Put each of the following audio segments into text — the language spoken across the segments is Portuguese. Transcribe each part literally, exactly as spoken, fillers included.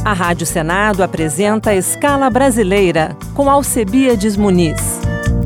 A Rádio Senado apresenta a Escala Brasileira, com Alcebiades Muniz.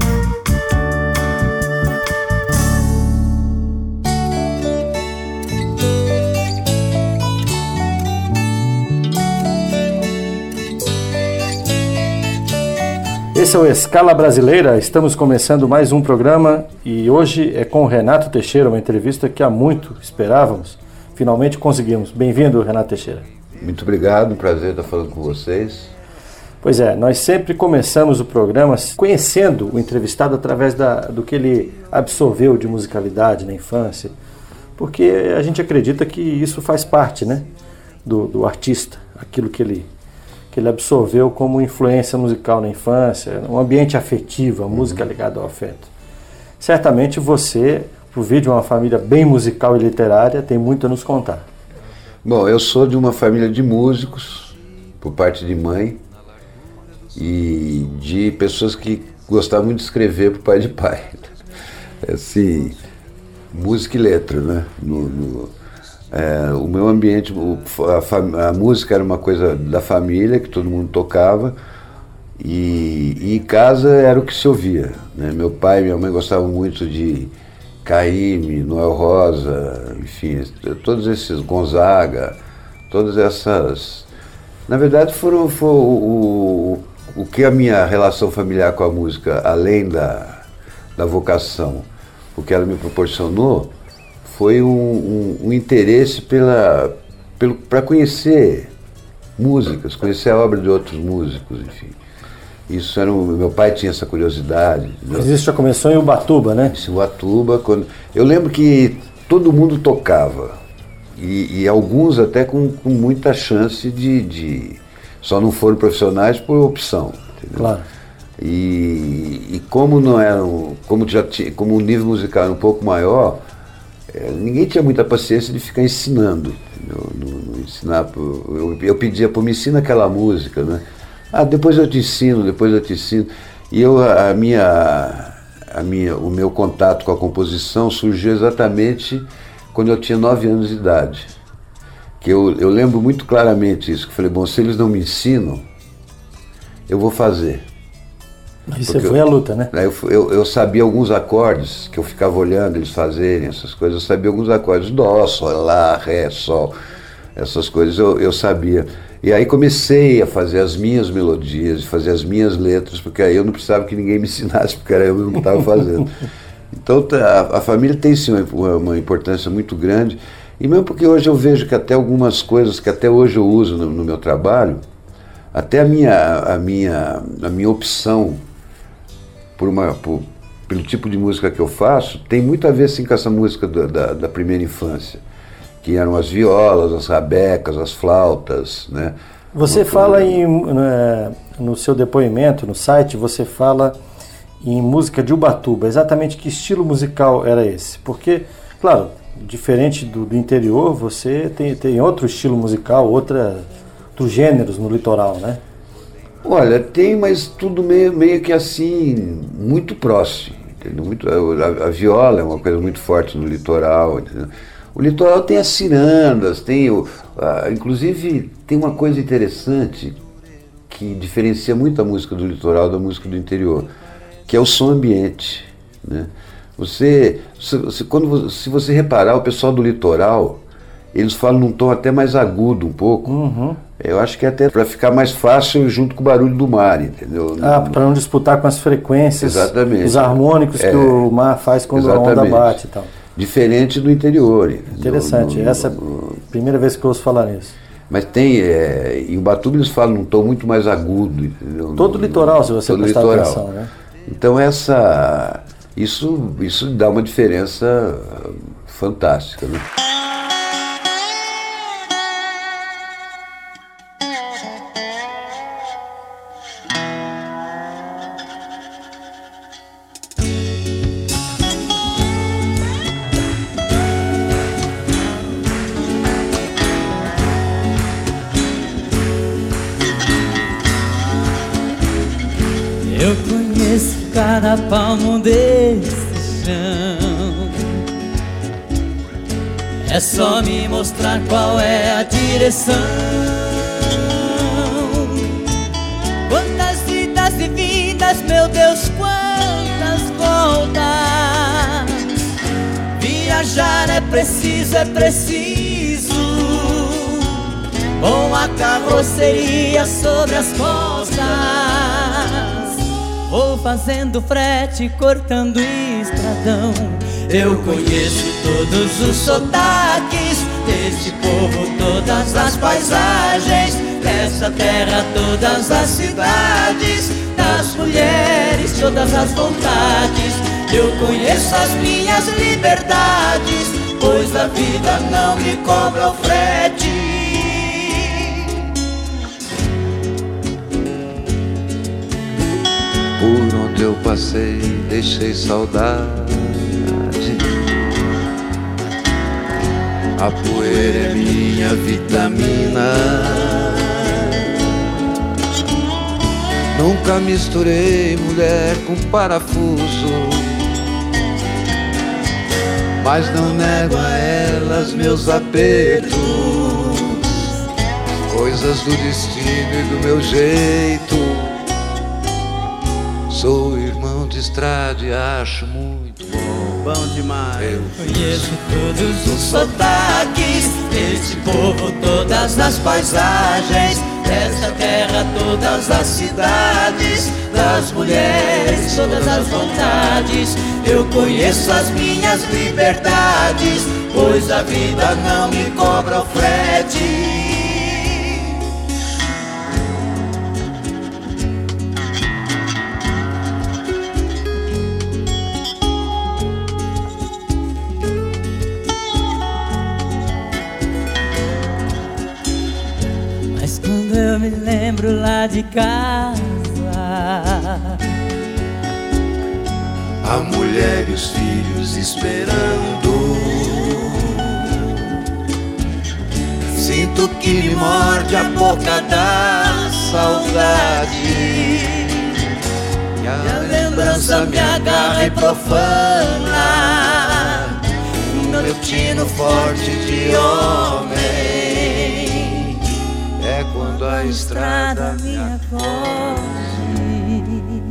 Esse é o Escala Brasileira, estamos começando mais um programa e hoje é com o Renato Teixeira, uma entrevista que há muito esperávamos, finalmente conseguimos. Bem-vindo, Renato Teixeira. Muito obrigado, um prazer estar falando com vocês. Pois é, nós sempre começamos o programa conhecendo o entrevistado através da, do que ele absorveu de musicalidade na infância, porque a gente acredita que isso faz parte, né, do, do artista, aquilo que ele... que ele absorveu como influência musical na infância, um ambiente afetivo, a música uhum. ligada ao afeto. Certamente você, por vir de uma família bem musical e literária, tem muito a nos contar. Bom, eu sou de uma família de músicos, por parte de mãe, e de pessoas que gostavam muito de escrever por pai de pai. Assim, música e letra, né? No, no, É, o meu ambiente, a, a música era uma coisa da família, que todo mundo tocava, e, e em casa era o que se ouvia, né? Meu pai e minha mãe gostavam muito de Caymmi, Noel Rosa, enfim, todos esses, Gonzaga, todas essas... Na verdade, foram, foi o, o, o que a minha relação familiar com a música, além da, da vocação, o que ela me proporcionou, foi um, um, um interesse pela, pelo, para conhecer músicas, conhecer a obra de outros músicos, enfim. Isso era um, meu pai tinha essa curiosidade. Mas isso já começou em Ubatuba, né? Em Ubatuba, quando... Eu lembro que todo mundo tocava, e, e alguns até com, com muita chance de, de... Só não foram profissionais por opção, entendeu? Claro. E, e como não eram, como já tinha, como o nível musical era um pouco maior, É, ninguém tinha muita paciência de ficar ensinando, no, no, ensinar, eu, eu pedia, pô, me ensina aquela música, né? Ah, depois eu te ensino, depois eu te ensino. E eu, a minha, a minha, o meu contato com a composição surgiu exatamente quando eu tinha nove anos de idade. Que eu, eu lembro muito claramente isso, que eu falei, bom, se eles não me ensinam, eu vou fazer. E você foi à luta, né? Eu, eu, eu sabia alguns acordes, que eu ficava olhando eles fazerem essas coisas, eu sabia alguns acordes, dó, sol, lá, ré, sol, essas coisas eu, eu sabia. E aí comecei a fazer as minhas melodias, fazer as minhas letras, porque aí eu não precisava que ninguém me ensinasse, porque era eu mesmo que estava fazendo. Então a, a família tem sim uma, uma importância muito grande, e mesmo porque hoje eu vejo que até algumas coisas que até hoje eu uso no, no meu trabalho, até a minha, a minha, a minha opção Por uma, por, pelo tipo de música que eu faço, tem muito a ver sim, com essa música da, da, da primeira infância, que eram as violas, as rabecas, as flautas, né? Você Muito fala em, né, no seu depoimento, no site, você fala em música de Ubatuba. Exatamente que estilo musical era esse? Porque, claro, diferente do, do interior, você tem, tem outro estilo musical, outra, outros gêneros no litoral, né? Olha, tem, mas tudo meio, meio que assim, muito próximo, entendeu? Muito, a, a viola é uma coisa muito forte no litoral, entendeu? O litoral tem as cirandas, tem o, a, inclusive tem uma coisa interessante que diferencia muito a música do litoral da música do interior, que é o som ambiente, né? Você, se, quando, se você reparar, o pessoal do litoral, eles falam num tom até mais agudo um pouco. Uhum. Eu acho que é até para ficar mais fácil junto com o barulho do mar, entendeu? Ah, para não disputar com as frequências, exatamente, os harmônicos é, que o mar faz quando exatamente. A onda bate e tal. Diferente do interior. Interessante, no, no, essa é a primeira vez que eu ouço falar nisso. Mas tem, é, em Ubatuba eles falam num tom muito mais agudo, entendeu? Todo o litoral, se você prestar atenção, né? Então essa, isso, isso dá uma diferença fantástica, né? Eu conheço cada palmo desse chão. É só me mostrar qual é a direção. viajar é preciso, é preciso com a carroceria sobre as costas. Vou fazendo frete, cortando estradão. Eu conheço todos os sotaques deste povo, todas as paisagens dessa terra, todas as cidades, das mulheres, todas as vontades. Eu conheço as minhas liberdades, pois a vida não me cobra o frete. Por onde eu passei, deixei saudade. A poeira é minha vitamina. Nunca misturei mulher com parafuso, mas não nego a elas meus apertos, coisas do destino e do meu jeito. Sou irmão de estrada e acho muito bom, bom demais. Eu conheço todos os sotaques desse povo, todas as paisagens dessa terra, todas as cidades, das mulheres, todas as vontades. Eu conheço as minhas liberdades, pois a vida não me cobra o frete. Eu me lembro lá de casa, a mulher e os filhos esperando. Sinto que me morde a boca da saudade, e a lembrança me agarra e profana o meu tino forte de homem. É quando a estrada me acolhe.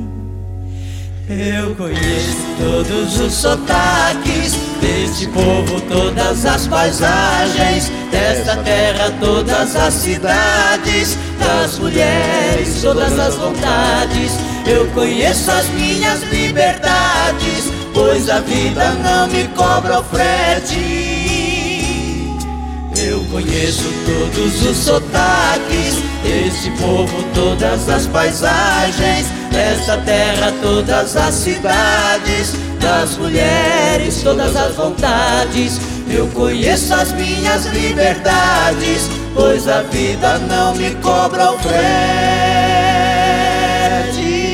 Eu conheço todos os sotaques deste povo, todas as paisagens desta terra, todas as cidades, das mulheres, todas as vontades. Eu conheço as minhas liberdades, pois a vida não me cobra o frete. Eu conheço todos os sotaques desse povo, todas as paisagens desta terra, todas as cidades, das mulheres, todas as vontades. Eu conheço as minhas liberdades, pois a vida não me cobra o frete.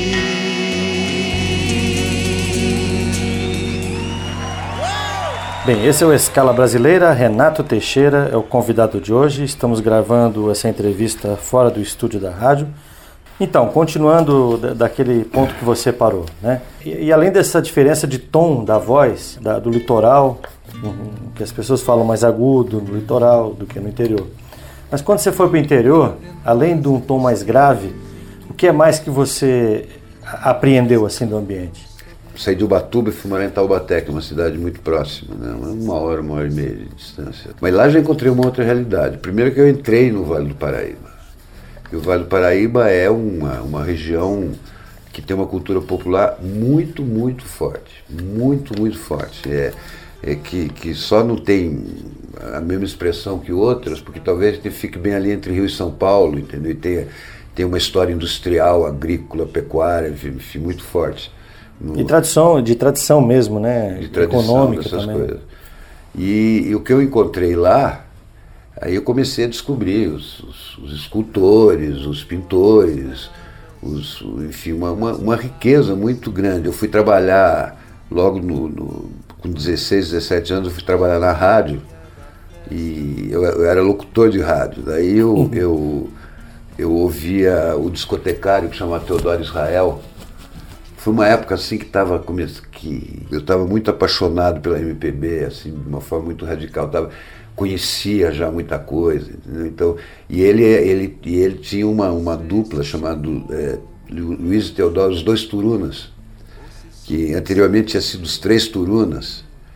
Bem, esse é o Escala Brasileira. Renato Teixeira é o convidado de hoje. Estamos gravando essa entrevista fora do estúdio da rádio. Então, continuando daquele ponto que você parou, né? E, e além dessa diferença de tom da voz, da, do litoral, um, que as pessoas falam mais agudo no litoral do que no interior. Mas quando você foi para o interior, além de um tom mais grave, o que é mais que você apreendeu assim do ambiente? Saí de Ubatuba e fui morar em Taubaté, que é uma cidade muito próxima, né? Uma hora, uma hora e meia de distância. Mas lá já encontrei uma outra realidade. Primeiro que eu entrei no Vale do Paraíba. E o Vale do Paraíba é uma, uma região que tem uma cultura popular muito, muito forte. Muito, muito forte. É, é que, que só não tem a mesma expressão que outras, porque talvez fique bem ali entre Rio e São Paulo, entendeu? E tenha, tem uma história industrial, agrícola, pecuária, enfim, muito forte. No, e tradição, de tradição mesmo, né? De tradição, econômica dessas também. Coisas. E, e o que eu encontrei lá, aí eu comecei a descobrir os, os, os escultores, os pintores, os, enfim, uma, uma, uma riqueza muito grande. Eu fui trabalhar logo no, no, com dezesseis, dezessete anos, eu fui trabalhar na rádio, e eu, eu era locutor de rádio. Daí eu, uhum. eu, eu ouvia o discotecário que chama Teodoro Israel. Foi uma época assim que, tava, que eu estava muito apaixonado pela M P B, assim, de uma forma muito radical. Tava, conhecia já muita coisa, entendeu? Então, e ele, ele, e ele tinha uma, uma dupla chamada é, Luiz e Teodoro, os dois Turunas, que anteriormente tinha sido os três Turunas,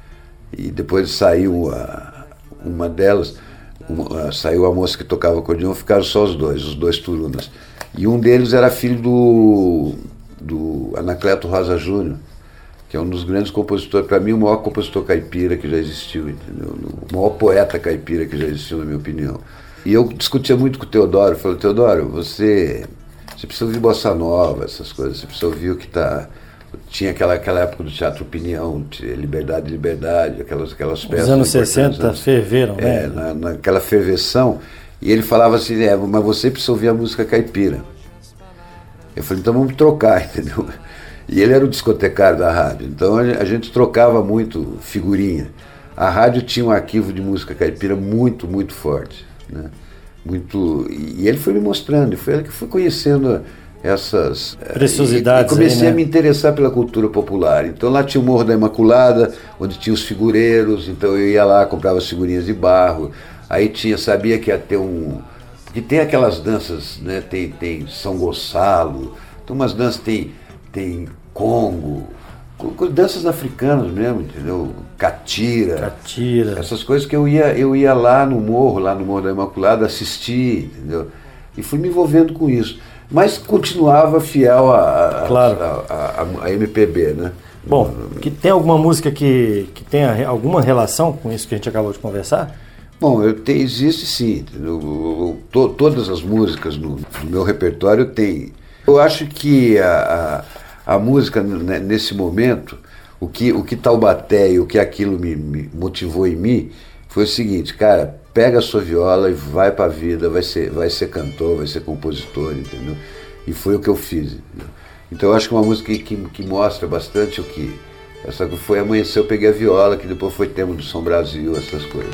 E depois saiu a, uma delas, uma, saiu a moça que tocava acordeão, ficaram só os dois, os dois turunas. E um deles era filho do, do Anacleto Rosa Júnior, que é um dos grandes compositores, para mim o maior compositor caipira que já existiu, entendeu? O maior poeta caipira que já existiu, na minha opinião. E eu discutia muito com o Teodoro, eu falei, Teodoro, você, você precisa ouvir bossa nova, essas coisas, você precisa ouvir o que está... Tinha aquela, aquela época do Teatro Opinião, Liberdade, Liberdade, aquelas, aquelas peças... Os anos sessenta ferveram, né? É, na, naquela ferveção, e ele falava assim, é, mas você precisa ouvir a música caipira. Eu falei, então vamos trocar, entendeu? E ele era o discotecário da rádio, então a gente trocava muito figurinha. A rádio tinha um arquivo de música caipira muito, muito forte, né? Muito, e ele foi me mostrando, foi ele que foi conhecendo essas preciosidades. E, e comecei aí, né? a me interessar pela cultura popular. Então lá tinha o Morro da Imaculada, onde tinha os figureiros, então eu ia lá, comprava as figurinhas de barro. Aí tinha, sabia que ia ter um... Porque tem aquelas danças, né? Tem, tem São Gonçalo, tem umas danças, tem, tem Congo, danças africanas mesmo, entendeu? Catira. Catira. Essas coisas que eu ia, eu ia lá no morro, lá no Morro da Imaculada, assistir, entendeu? E fui me envolvendo com isso. Mas continuava fiel a, a, claro. a, a, a M P B, né? Bom, que tem alguma música que, que tenha alguma relação com isso que a gente acabou de conversar? Bom, eu tenho, existe sim. Eu, eu, to, todas as músicas no, no meu repertório tem. Eu acho que a, a, a música, né, nesse momento, o que, o que Taubaté e o que aquilo me, me motivou em mim foi o seguinte, cara, pega a sua viola e vai pra vida, vai ser, vai ser cantor, vai ser compositor, entendeu? E foi o que eu fiz. Entendeu? Então eu acho que uma música que, que, que mostra bastante o que... Essa foi Amanhecer, eu peguei a viola, que depois foi tema do Som Brasil, essas coisas.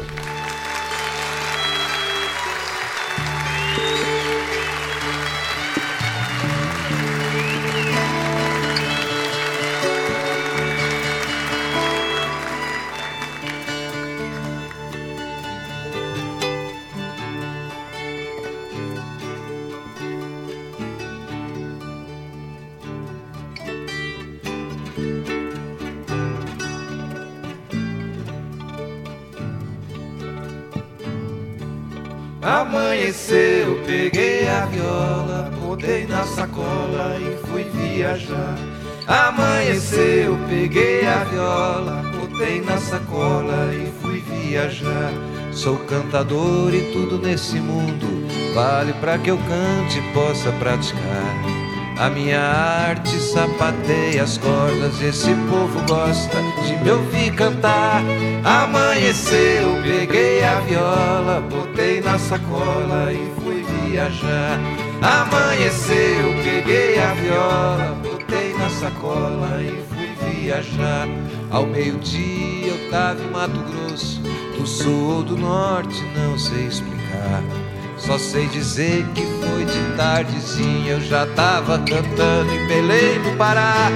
Amanheceu, peguei a viola, botei na sacola e fui viajar. Amanheceu, peguei a viola, botei na sacola e fui viajar. Sou cantador e tudo nesse mundo vale pra que eu cante e possa praticar. A minha arte sapateia as cordas, esse povo gosta de me ouvir cantar. Amanheceu, peguei a viola, botei na sacola e fui viajar. Amanheceu, peguei a viola, botei na sacola e fui viajar. Ao meio-dia eu tava em Mato Grosso, do sul ou do norte, não sei explicar. Só sei dizer que foi de tardezinha, eu já tava cantando em Belém do Pará.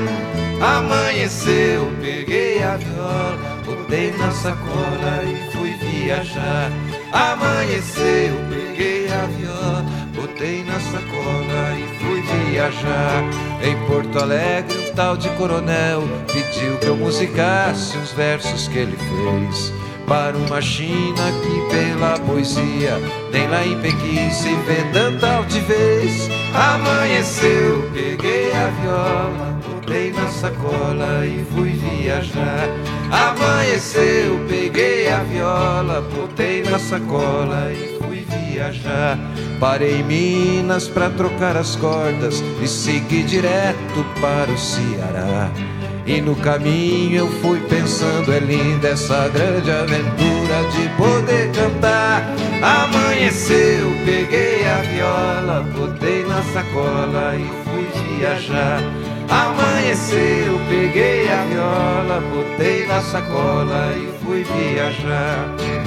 Amanheceu, peguei a viola, botei na sacola e fui viajar. Amanheceu, peguei a viola, botei na sacola e fui viajar. Em Porto Alegre um tal de coronel pediu que eu musicasse uns versos que ele fez para uma China que pela poesia nem lá em Pequim se vê tanta altivez. Amanheceu, peguei a viola, botei na sacola e fui viajar. Amanheceu, peguei a viola, botei na sacola e fui viajar. Parei em Minas pra trocar as cordas e segui direto para o Ceará. E no caminho eu fui pensando, é linda essa grande aventura de poder cantar. Amanheceu, peguei a viola, botei na sacola e fui viajar. Amanheceu, peguei a viola, botei na sacola e fui viajar.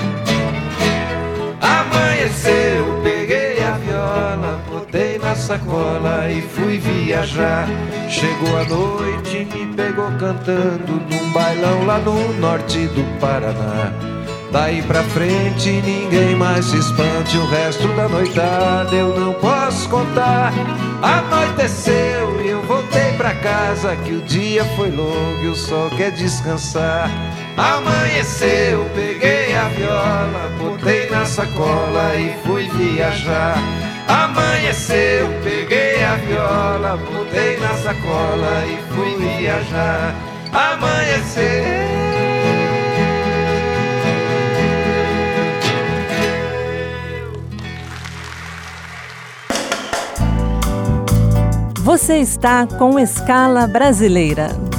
Amanheceu, peguei a viola, botei na sacola e fui viajar. Chegou a noite e me pegou cantando num bailão lá no norte do Paraná. Daí pra frente ninguém mais se espante, o resto da noitada eu não posso contar. Anoiteceu e eu voltei pra casa, que o dia foi longo e o sol quer descansar. Amanheceu Amanheceu, peguei a viola, botei na sacola e fui viajar. Amanheceu, peguei a viola, botei na sacola e fui viajar. Amanheceu. Você está com Escala Brasileira.